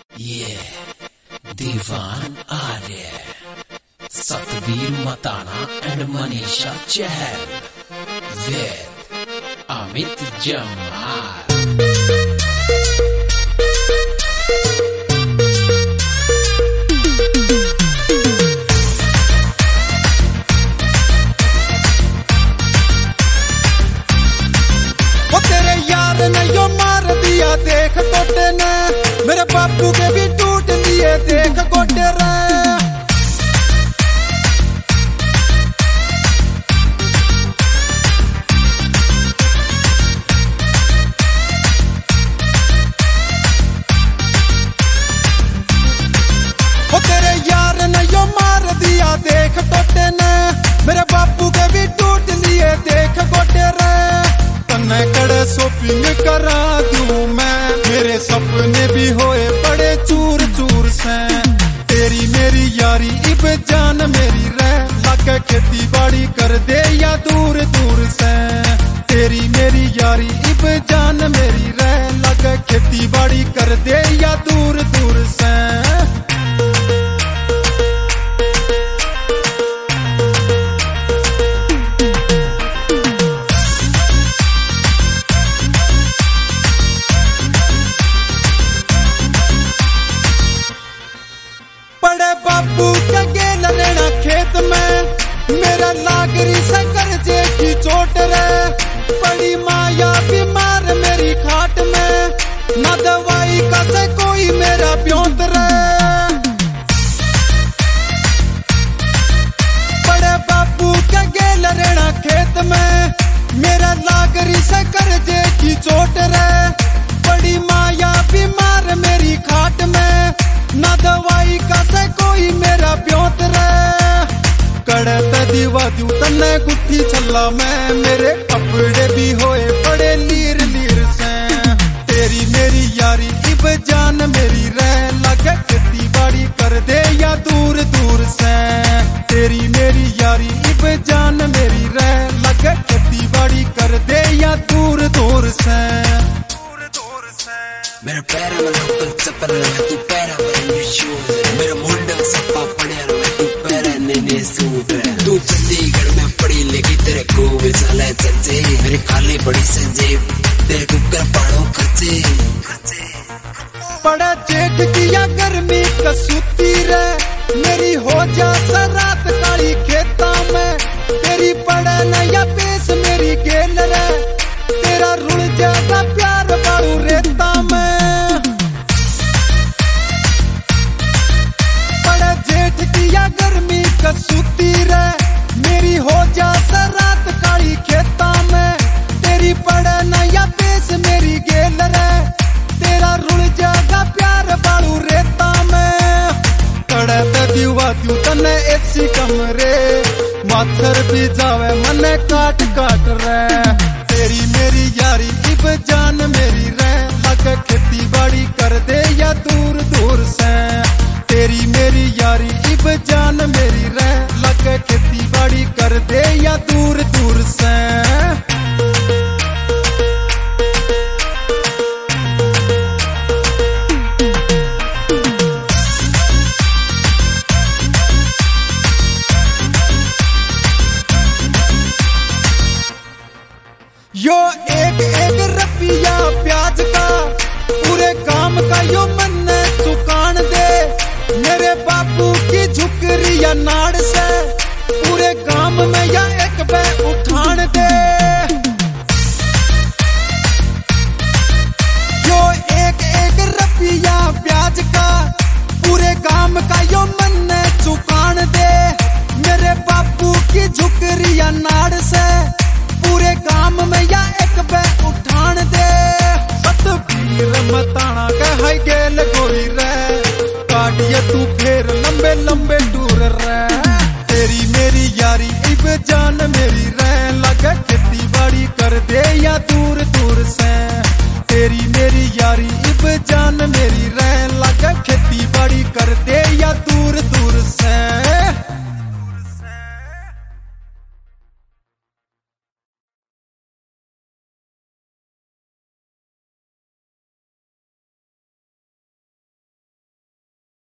ये Diwan Arya, Satbir Matana and Manisha Chahal with Amit Jamal. देख गोटे ने मेरे बापू के भी टूट लिए, देख गोटे रे। वो तेरे यार ने यो मार दिया, देख गोटे ने मेरे बापू के भी टूट लिए, देख गोटे रे। तन्ने कड़े शॉपिंग करा दूं मैं, मेरे सपने भी होए बड़े चूर चूर से। तेरी मेरी यारी इब जान मेरी रह, लाके खेती बाड़ी कर दे या दूर दूर से। तेरी मेरी यारी इब जान मेरी रह, लाके खेती बाड़ी कर दे या दूर दूर से। बापू के गेल रहना खेत में, मेरा लागरी से कर्जे की चोट रे। बड़ी माया बीमार मेरी खाट में, न दवाई का से कोई मेरा ब्योंत रे। बड़े बापू के गेल रहना खेत में, मेरा लागरी से कर्जे की चोट रे। बड़ी माया बीमार मेरी खाट में, ना दवाई का से कोई मेरा ब्योत रे। कड़त दीवा दू तन्ने गुट्ठी छल्ला में, मेरे कपड़े भी होए बड़े लीर लीर से। तेरी मेरी यारी इब जान मेरी रह, लागे खेती बाड़ी कर दे या दूर दूर से। तेरी मेरी यारी इब जान मेरी रह, लागे खेती बाड़ी कर दे या दूर दूर से। मेरे पैर में लोकल चप्पल है, तू पैर में शूज है। मेरे मुंडे में सप्पा पड़े है, तू पैर ने सूट है। तू चंडीगढ़ में पड़ी लेगी तेरे को भी चले चचे। मेरे खाली बड़ी से जेब, तेरे कुकर पाड़ो खर्चे। बड़ा जेठ किया गर्मी कसूती रे, मेरी हो जा रात काली खेता में। तेरी पड़े नया पेश मेरी गेल रे, तेरा रुड़ जाएगा प्यार बाड़ू रेता में। बड़ा जेठ किया गर्मी कसूती रे, मेरी हो जा रात काली खेता में। तेरी पड़े नया पेश मेरी गेल रे, तेरा रुड़ जाएगा प्यार बाड़ू रेता में। कड़े ते दीवा दू तन्ने एसी कमरे, माथर भी जावे मने काट काट रे। तेरी मेरी यारी इब जान मेरी रह, लागे खेती बाड़ी कर दे या दूर दूर से। तेरी मेरी यारी इब जान मेरी रह, लागे खेती बाड़ी कर दे या दूर दूर से। यो एक एक रुपया प्याज का, पूरे काम का यो मन्ने चुकान दे। मेरे बापू की झुकरी या नाड़ से, पूरे काम में या एक बे उठान दे। यो एक एक रुपया प्याज का, पूरे काम का यो मन्ने चुकान दे। मेरे बापू की झुकरी या नाड़ से, पूरे काम में या एक बे उठान दे। सतबीर मताना के हाई गेल गोरी रे, काटिए तू फेर लंबे लंबे टूर रे। तेरी मेरी यारी इब जान मेरी रह, लागे खेती बाड़ी कर दे या दूर दूर से। तेरी मेरी यारी इब जान मेरी रह, लागे खेती बाड़ी कर दे या दूर दूर